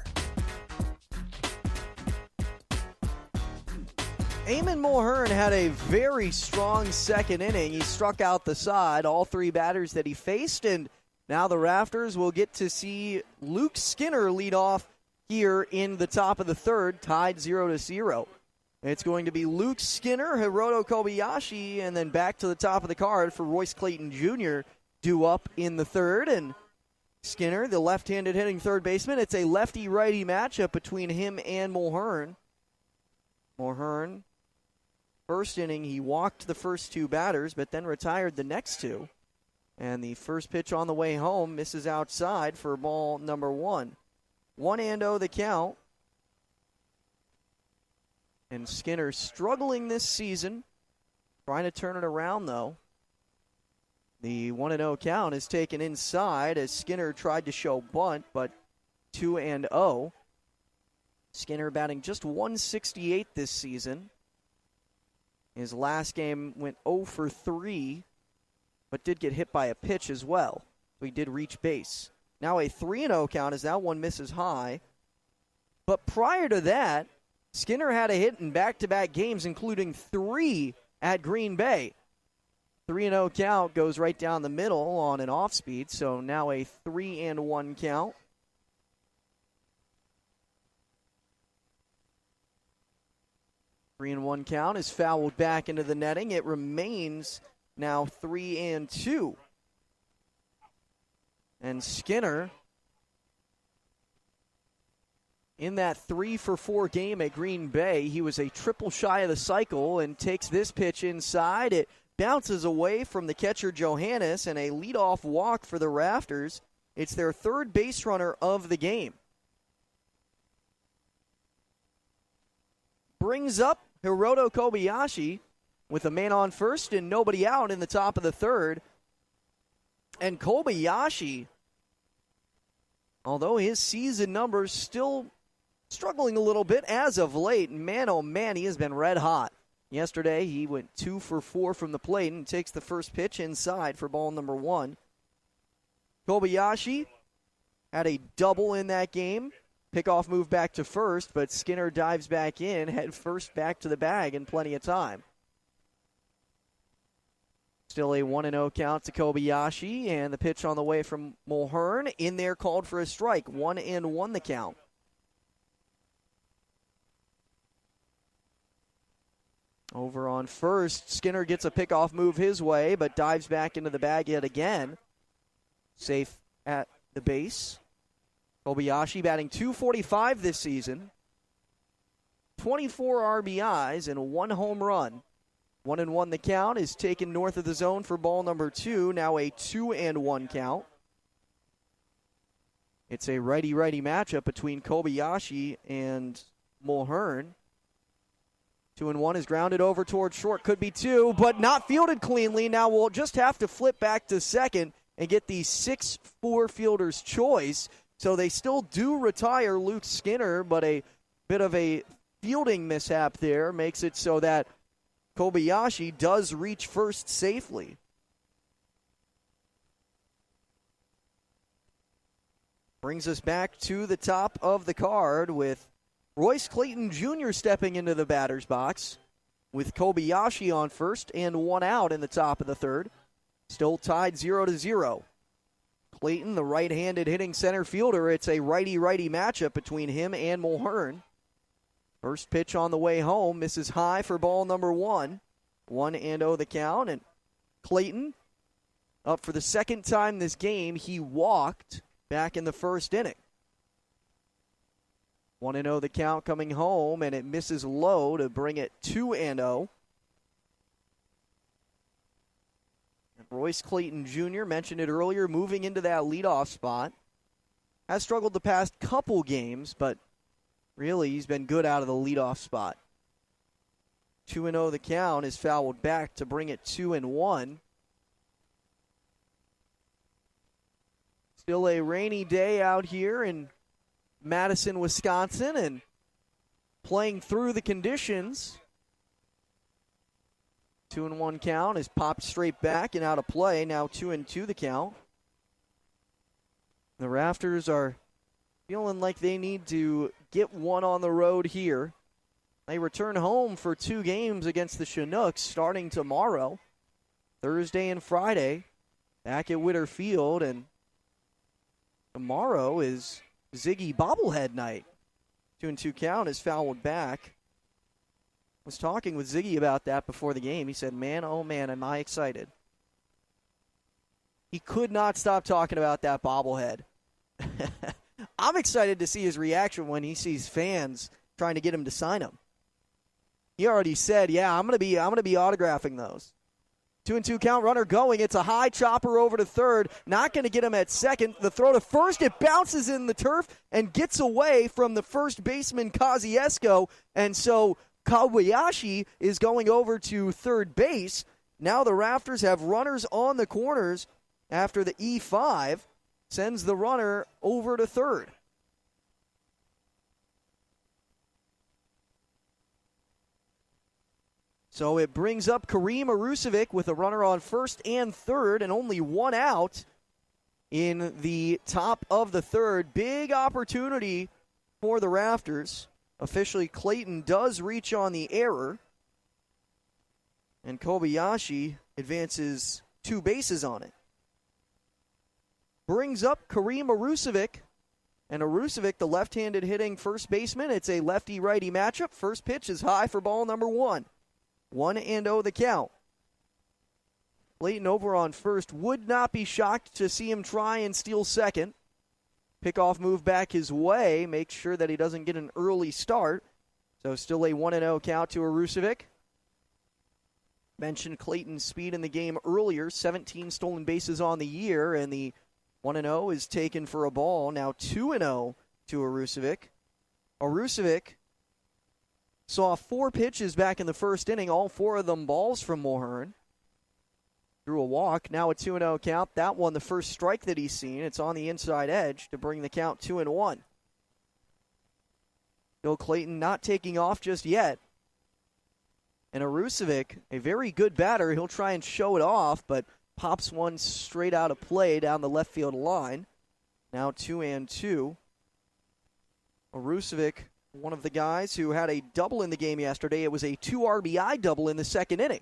Eamon Mulhern had a very strong second inning. He struck out the side, all three batters that he faced, and now the Rafters will get to see Luke Skinner lead off here in the top of the third, tied zero to zero. It's going to be Luke Skinner, Hiroto Kobayashi, and then back to the top of the card for Royce Clayton Junior due up in the third. And Skinner, the left-handed hitting third baseman, it's a lefty-righty matchup between him and Mulhern. Mulhern, first inning, he walked the first two batters, but then retired the next two. And the first pitch on the way home misses outside for ball number one. One and oh the count. And Skinner struggling this season. Trying to turn it around, though. The one and oh count is taken inside as Skinner tried to show bunt, but two and oh. Skinner batting just one sixty-eight this season. His last game went oh for three, but did get hit by a pitch as well. So he did reach base. Now a three and oh count as that one misses high. But prior to that, Skinner had a hit in back-to-back games, including three at Green Bay. three and oh count goes right down the middle on an off-speed, so now a three and one count. three and one count is fouled back into the netting. It remains now three and two. And Skinner, in that three for four game at Green Bay, he was a triple shy of the cycle and takes this pitch inside. It bounces away from the catcher Johannes and a leadoff walk for the Rafters. It's their third base runner of the game. Brings up Hiroto Kobayashi with a man on first and nobody out in the top of the third. And Kobayashi, although his season numbers still struggling a little bit as of late, man, oh man, he has been red hot. Yesterday, he went two for four from the plate and takes the first pitch inside for ball number one. Kobayashi had a double in that game. Pickoff move back to first, but Skinner dives back in, head first back to the bag in plenty of time. Still a one and oh count to Kobayashi, and the pitch on the way from Mulhern. In there called for a strike. one and one the count. Over on first, Skinner gets a pickoff move his way, but dives back into the bag yet again. Safe at the base. Kobayashi batting two forty-five this season. twenty-four R B Is and one home run. One and one the count is taken north of the zone for ball number two. Now a two and one count. It's a righty-righty matchup between Kobayashi and Mulhern. Two and one is grounded over towards short. Could be two, but not fielded cleanly. Now we'll just have to flip back to second and get the six four fielder's choice. So they still do retire Luke Skinner, but a bit of a fielding mishap there makes it so that Kobayashi does reach first safely. Brings us back to the top of the card with Royce Clayton Junior stepping into the batter's box with Kobayashi on first and one out in the top of the third. Still tied zero to zero. Clayton, the right-handed hitting center fielder, it's a righty-righty matchup between him and Mulhern. First pitch on the way home, misses high for ball number one. One and oh the count, and Clayton, up for the second time this game, he walked back in the first inning. One and oh the count coming home, and it misses low to bring it two and oh. Royce Clayton Junior, mentioned it earlier, moving into that leadoff spot. Has struggled the past couple games, but really he's been good out of the leadoff spot. two and oh the count is fouled back to bring it two and one. Still a rainy day out here in Madison, Wisconsin, and playing through the conditions. Two and one count is popped straight back and out of play. Now two and two the count. The Rafters are feeling like they need to get one on the road here. They return home for two games against the Chinooks starting tomorrow, Thursday and Friday, back at Witter Field. And tomorrow is Ziggy bobblehead night. Two and two count is fouled back. Was talking with Ziggy about that before the game. He said, man, oh man, am I excited. He could not stop talking about that bobblehead. I'm excited to see his reaction when he sees fans trying to get him to sign him. He already said, yeah, I'm gonna be I'm gonna be autographing those. Two and two count, runner going. It's a high chopper over to third. Not going to get him at second. The throw to first, it bounces in the turf and gets away from the first baseman, Kosciuszko. And so Kobayashi is going over to third base. now the Rafters have runners on the corners after the E five sends the runner over to third. So it brings up Kareem Arusevic with a runner on first and third and only one out in the top of the third. Big opportunity for the Rafters. Officially, Clayton does reach on the error. And Kobayashi advances two bases on it. Brings up Kareem Arusevic. And Arusevic, the left-handed hitting first baseman. It's a lefty-righty matchup. First pitch is high for ball number one. One and oh the count. Clayton over on first. Would not be shocked to see him try and steal second. Pickoff move back his way. Make sure that he doesn't get an early start. So still a one and oh count to Arusevic. Mentioned Clayton's speed in the game earlier. seventeen stolen bases on the year. And the one and oh is taken for a ball. Now two and oh to Arusevic. Arusevic saw four pitches back in the first inning, all four of them balls from Mulhern. Threw a walk, now a two and oh count. That one, the first strike that he's seen. It's on the inside edge to bring the count two and one. Bill Clayton not taking off just yet. And Arusevic, a very good batter. He'll try and show it off, but pops one straight out of play down the left field line. Now two and two. Arusevic, one of the guys who had a double in the game yesterday. It was a two R B I double in the second inning.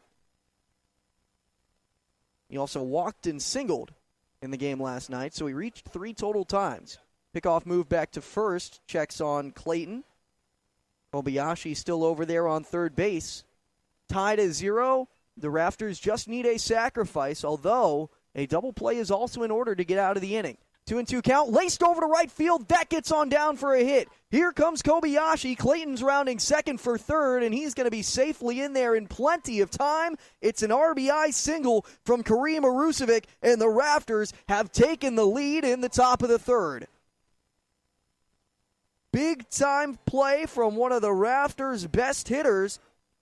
He also walked and singled in the game last night, so he reached three total times. Pickoff move back to first, checks on Clayton. Kobayashi still over there on third base. Tied at zero, the Rafters just need a sacrifice, although a double play is also in order to get out of the inning. Two and two count, laced over to right field. That gets on down for a hit. Here comes Kobayashi. Clayton's rounding second for third, and he's going to be safely in there in plenty of time. It's an R B I single from Kareem Arusevic, and the Rafters have taken the lead in the top of the third. Big time play from one of the Rafters' best hitters,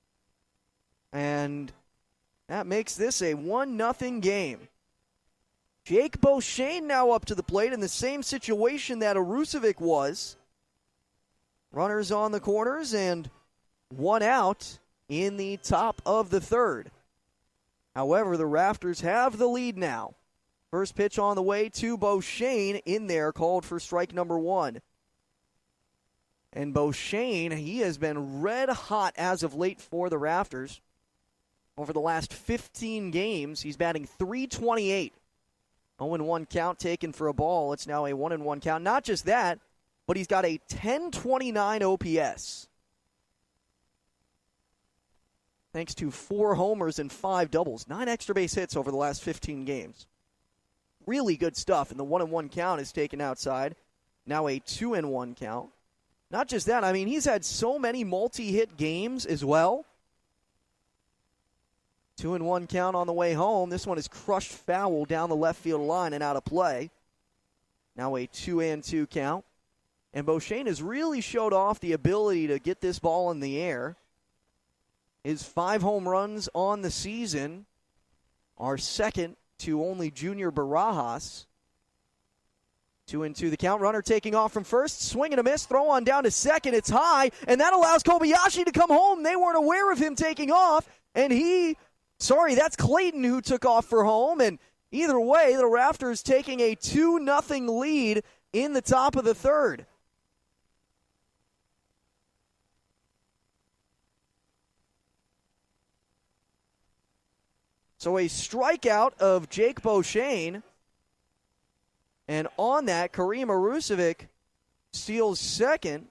and that makes this a one nothing game. Jake Beauchene now up to the plate in the same situation that Arusevic was. Runners on the corners and one out in the top of the third. However, the Rafters have the lead now. First pitch on the way to Beauchene in there, called for strike number one. And Beauchene, he has been red hot as of late for the Rafters. Over the last fifteen games, he's batting three twenty-eight. oh and one count taken for a ball. It's now a one and one count. Not just that, but he's got a ten twenty-nine O P S. Thanks to four homers and five doubles. Nine extra base hits over the last fifteen games. Really good stuff, and the one and one count is taken outside. Now a two and one count. Not just that, I mean, he's had so many multi-hit games as well. Two and one count on the way home. This one is crushed foul down the left field line and out of play. Now a two and two count. And Beauchene has really showed off the ability to get this ball in the air. His five home runs on the season are second to only Junior Barajas. Two and two the count. Runner taking off from first. Swing and a miss. Throw on down to second. It's high. And that allows Kobayashi to come home. They weren't aware of him taking off. And he... Sorry, that's Clayton who took off for home, and either way, the Rafters taking a two nothing lead in the top of the third. So a strikeout of Jake Beauchene, and on that, Kareem Arusevic steals second,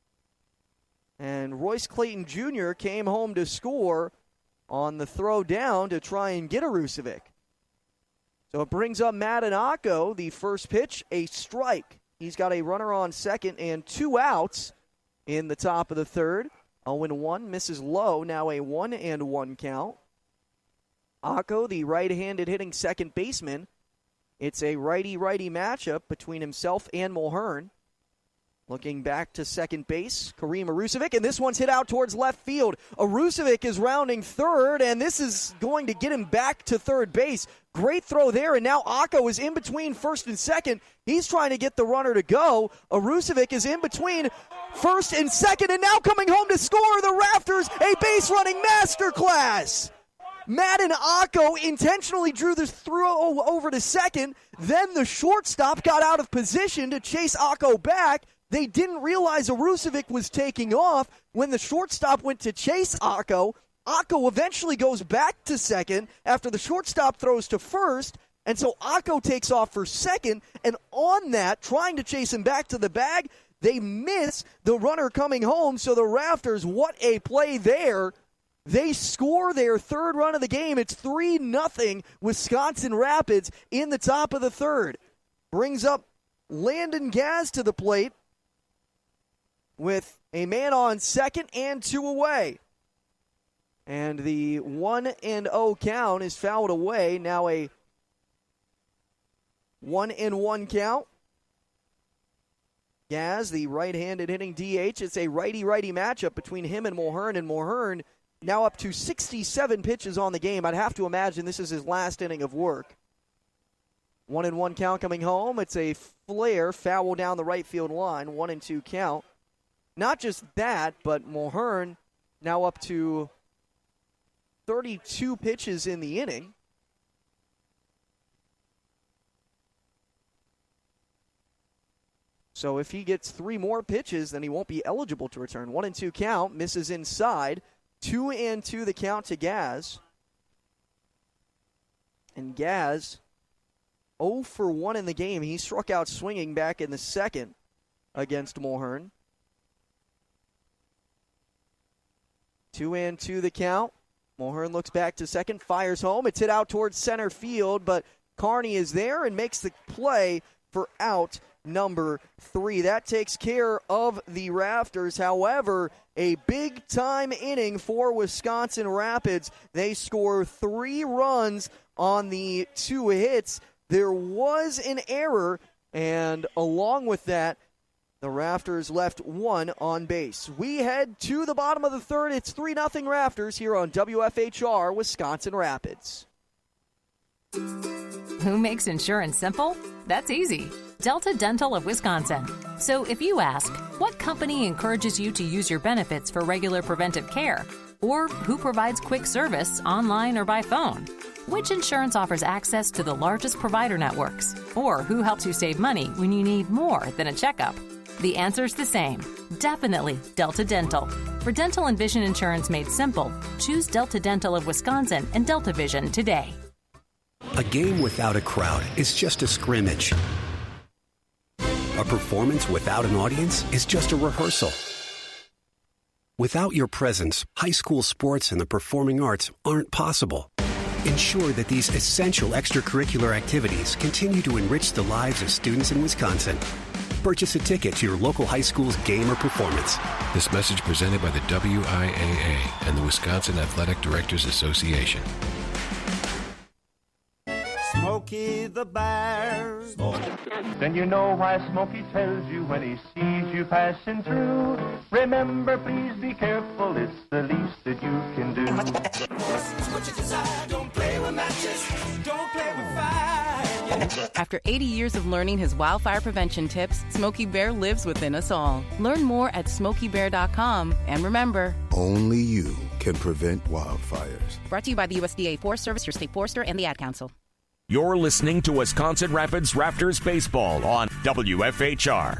and Royce Clayton Junior came home to score on the throw down to try and get Arusevic. So it brings up Matt Anako. The first pitch, a strike. He's got a runner on second and two outs in the top of the third. oh and one, misses low. Now a one and one count. Ako, the right-handed hitting second baseman. It's a righty-righty matchup between himself and Mulhern. Looking back to second base, Kareem Arusevic, and this one's hit out towards left field. Arusevic is rounding third, and this is going to get him back to third base. Great throw there, and now Akko is in between first and second. He's trying to get the runner to go. Arusevic is in between first and second, and now coming home to score the Rafters, a base running masterclass. Madden Akko intentionally drew this throw over to second. Then the shortstop got out of position to chase Akko back. They didn't realize Arusevic was taking off. When the shortstop went to chase Akko, Akko eventually goes back to second after the shortstop throws to first. And so Akko takes off for second. And on that, trying to chase him back to the bag, they miss the runner coming home. So the Rafters, what a play there. They score their third run of the game. It's three nothing Wisconsin Rapids in the top of the third. Brings up Landon Gaz to the plate with a man on second and two away. And the one and oh count is fouled away. Now a one and one count. Gaz, the right-handed hitting D H. It's a righty-righty matchup between him and Mulhern, and Mulhern now up to sixty-seven pitches on the game. I'd have to imagine this is his last inning of work. One and one count coming home. It's a flare, foul down the right field line. One and two count. Not just that, but Mulhern now up to thirty-two pitches in the inning. So if he gets three more pitches, then he won't be eligible to return. One and two count. Misses inside. Two and two the count to Gaz. And Gaz, oh for one in the game. He struck out swinging back in the second against Mulhern. Two and two the count. Mulhern looks back to second, fires home. It's hit out towards center field, but Carney is there and makes the play for out number three. That takes care of the Rafters. However, a big-time inning for Wisconsin Rapids. They score three runs on the two hits. There was an error, and along with that, the Rafters left one on base. We head to the bottom of the third. It's three nothing Rafters here on W F H R Wisconsin Rapids. Who makes insurance simple? That's easy. Delta Dental of Wisconsin. So if you ask, what company encourages you to use your benefits for regular preventive care? Or who provides quick service online or by phone? Which insurance offers access to the largest provider networks? Or who helps you save money when you need more than a checkup? The answer's the same. Definitely Delta Dental. For dental and vision insurance made simple, choose Delta Dental of Wisconsin and Delta Vision today. A game without a crowd is just a scrimmage. A performance without an audience is just a rehearsal. Without your presence, high school sports and the performing arts aren't possible. Ensure that these essential extracurricular activities continue to enrich the lives of students in Wisconsin. Purchase a ticket to your local high school's game or performance. This message presented by the W I A A and the Wisconsin Athletic Directors Association. Smokey the Bear. Then you know why Smokey tells you when he sees you passing through. Remember, please be careful, it's the least that you can do. Don't play with matches, don't play with fire. After eighty years of learning his wildfire prevention tips, Smokey Bear lives within us all. Learn more at smokey bear dot com. And remember, only you can prevent wildfires. Brought to you by the U S D A Forest Service, your state forester, and the Ad Council. You're listening to Wisconsin Rapids Rafters Baseball on W F H R.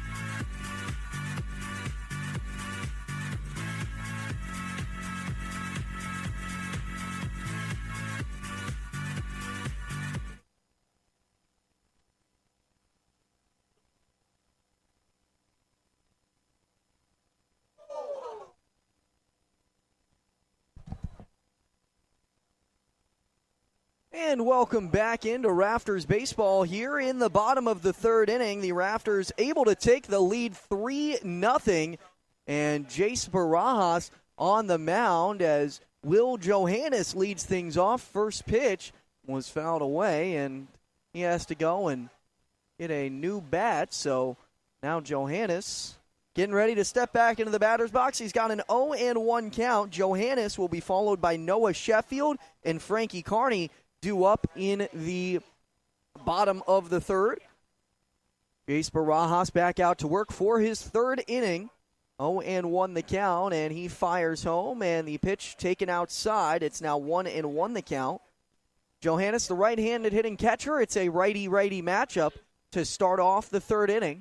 And welcome back into Rafters baseball here in the bottom of the third inning. The Rafters able to take the lead three nothing, and Jace Barajas on the mound as Will Johannes leads things off. First pitch was fouled away, and he has to go and get a new bat. So Now Johannes getting ready to step back into the batter's box. He's got an oh and one count. Johannes will be followed by Noah Sheffield and Frankie Carney due up in the bottom of the third. Jace Barajas back out to work for his third inning. oh and one the count, and he fires home, and the pitch taken outside. It's now one and one the count. Johannes, the right-handed hitting catcher. It's a righty-righty matchup to start off the third inning.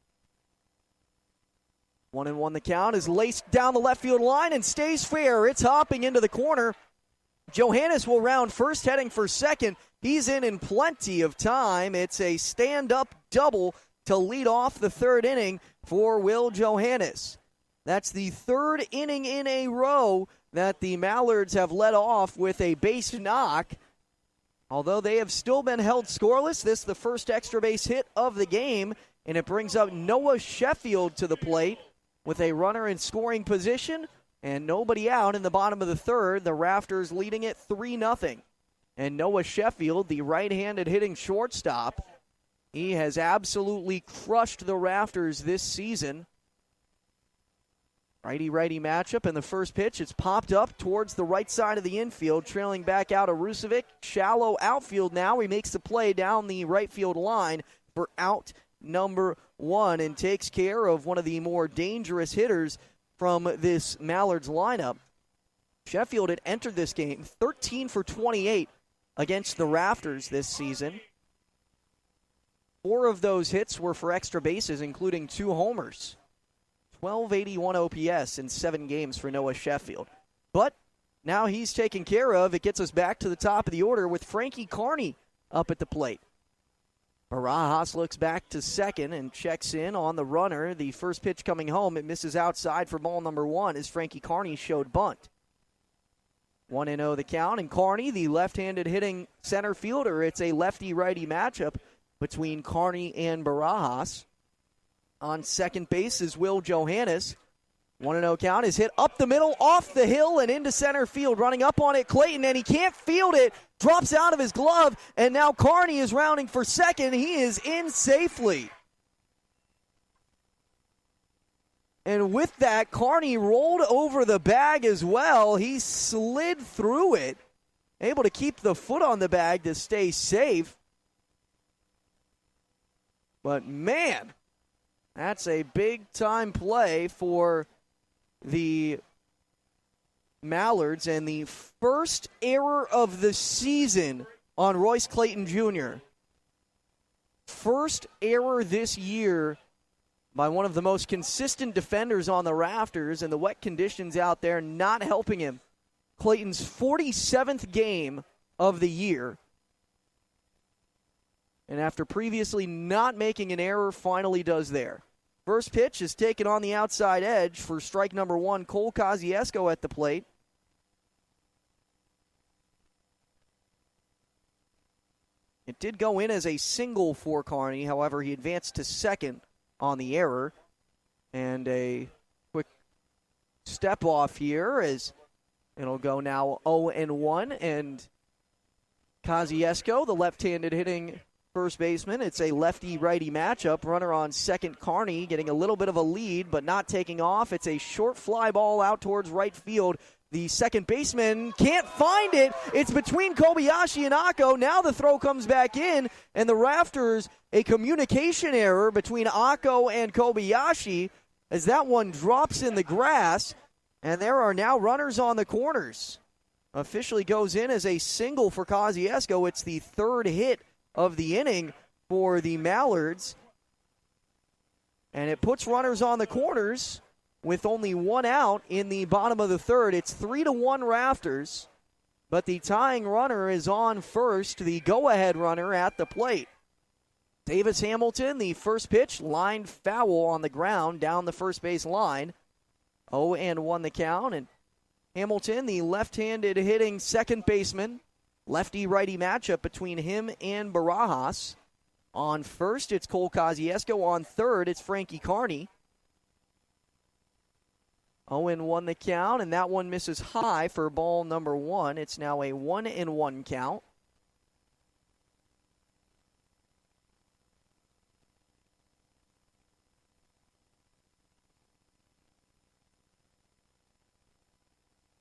One and one the count is laced down the left field line and stays fair. It's hopping into the corner. Johannes will round first, heading for second. He's in in plenty of time. It's a stand-up double to lead off the third inning for Will Johannes. That's the third inning in a row that the Mallards have led off with a base knock. Although they have still been held scoreless, this is the first extra base hit of the game, and it brings up Noah Sheffield to the plate with a runner in scoring position and nobody out in the bottom of the third. The Rafters leading it three nothing. And Noah Sheffield, the right-handed hitting shortstop, he has absolutely crushed the Rafters this season. Righty-righty matchup, and the first pitch, it's popped up towards the right side of the infield, trailing back out of Rusevic. Shallow outfield now. He makes the play down the right field line for out number one and takes care of one of the more dangerous hitters from this Mallards lineup. Sheffield had entered this game thirteen for twenty-eight against the Rafters this season. Four of those hits were for extra bases, including two homers. twelve eighty-one O P S in seven games for Noah Sheffield. But now he's taken care of. It gets us back to the top of the order with Frankie Carney up at the plate. Barajas looks back to second and checks in on the runner. The first pitch coming home, it misses outside for ball number one as Frankie Carney showed bunt. one and oh the count, and Carney, the left-handed hitting center fielder, it's a lefty-righty matchup between Carney and Barajas. On second base is Will Johannes. one and oh count is hit up the middle, off the hill, and into center field. Running up on it, Clayton, and he can't field it. Drops out of his glove, and now Carney is rounding for second. He is in safely. And with that, Carney rolled over the bag as well. He slid through it, able to keep the foot on the bag to stay safe. But man, that's a big-time play for the Mallards, and the first error of the season on Royce Clayton Junior First error this year by one of the most consistent defenders on the Rafters, and the wet conditions out there not helping him. Clayton's forty-seventh game of the year. And after previously not making an error, finally does there. First pitch is taken on the outside edge for strike number one. Cole Kosciuszko at the plate. It did go in as a single for Carney. However, he advanced to second on the error. And a quick step off here as it'll go now oh and one. And Kosciuszko, the left-handed hitting first baseman, it's a lefty-righty matchup. Runner on second, Carney, getting a little bit of a lead, but not taking off. It's a short fly ball out towards right field. The second baseman can't find it. It's between Kobayashi and Akko. Now the throw comes back in, and the Rafters, a communication error between Akko and Kobayashi as that one drops in the grass, and there are now runners on the corners. Officially goes in as a single for Kosciuszko. It's the third hit of the inning for the Mallards, and it puts runners on the corners with only one out in the bottom of the third. It's three to one Rafters, but the tying runner is on first, the go-ahead runner at the plate. Davis Hamilton, the first pitch, lined foul on the ground down the first base line. oh and one the count, and Hamilton, the left-handed hitting second baseman, lefty-righty matchup between him and Barajas. On first, it's Cole Kosciuszko. On third, it's Frankie Carney. oh and one the count, and that one misses high for ball number one. It's now a one and one count.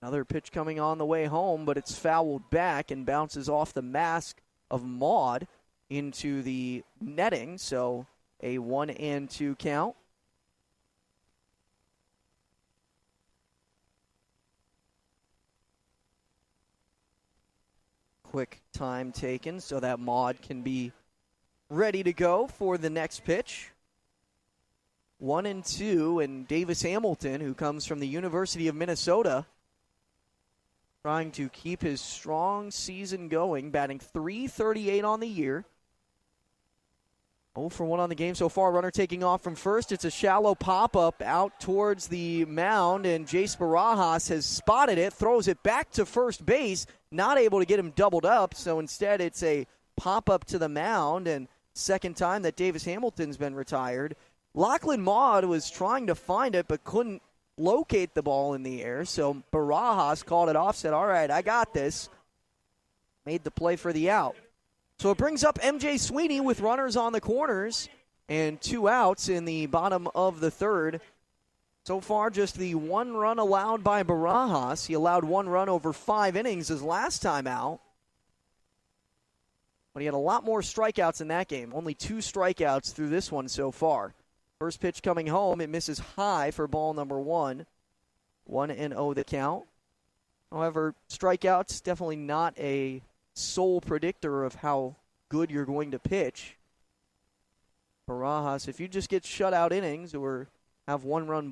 Another pitch coming on the way home, but it's fouled back and bounces off the mask of Maud into the netting, so a one and two count. Quick time taken so that Maud can be ready to go for the next pitch. One and two, and Davis Hamilton, who comes from the University of Minnesota, trying to keep his strong season going, batting three thirty-eight on the year. oh for one on the game so far. Runner taking off from first. It's a shallow pop-up out towards the mound, and Jace Barajas has spotted it, throws it back to first base, not able to get him doubled up, so instead it's a pop-up to the mound, and second time that Davis Hamilton's been retired. Lachlan Maud was trying to find it but couldn't locate the ball in the air, so Barajas called it off, said, all right, I got this. Made the play for the out. So it brings up M J Sweeney with runners on the corners and two outs in the bottom of the third. So far, just the one run allowed by Barajas. He allowed one run over five innings his last time out. But he had a lot more strikeouts in that game. Only two strikeouts through this one so far. First pitch coming home, it misses high for ball number one. one and oh the count. However, strikeouts definitely not a sole predictor of how good you're going to pitch. Barajas, if you just get shutout innings or have one-run